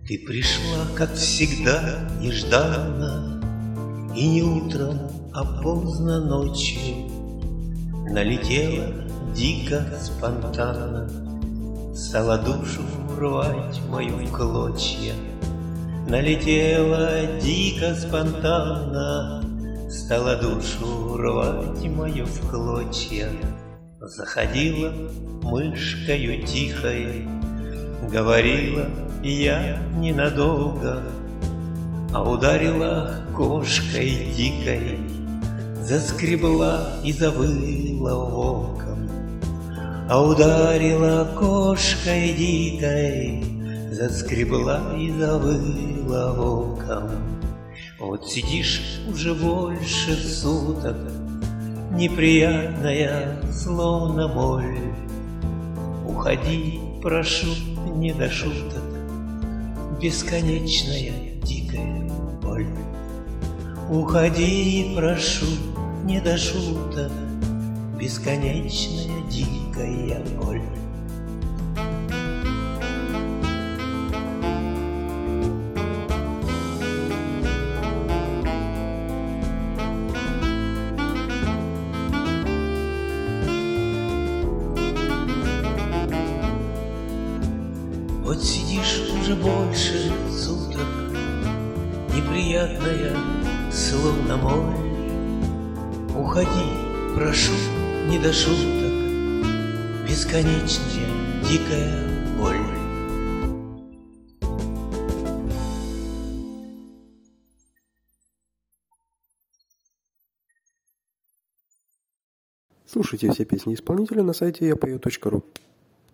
Ты пришла, как всегда, нежданно, и не утром, а поздно ночью. Налетела дико, спонтанно, стала душу рвать мою в клочья. Налетела дико, спонтанно, стала душу рвать мою в клочья. Заходила мышкою тихой, говорила я ненадолго, а ударила кошкой дикой, заскребла и завыла волком. А ударила кошкой дикой, заскребла и завыла волком. Вот сидишь уже больше суток, неприятная, словно боль. Уходи, прошу, не до шуток, бесконечная дикая боль. Уходи, прошу, не до шуток, бесконечная дикая боль. Вот сидишь уже больше суток, неприятная, словно моль. Уходи, прошу, не до шуток, бесконечная дикая боль. Слушайте все песни исполнителя на сайте yapeo.ru.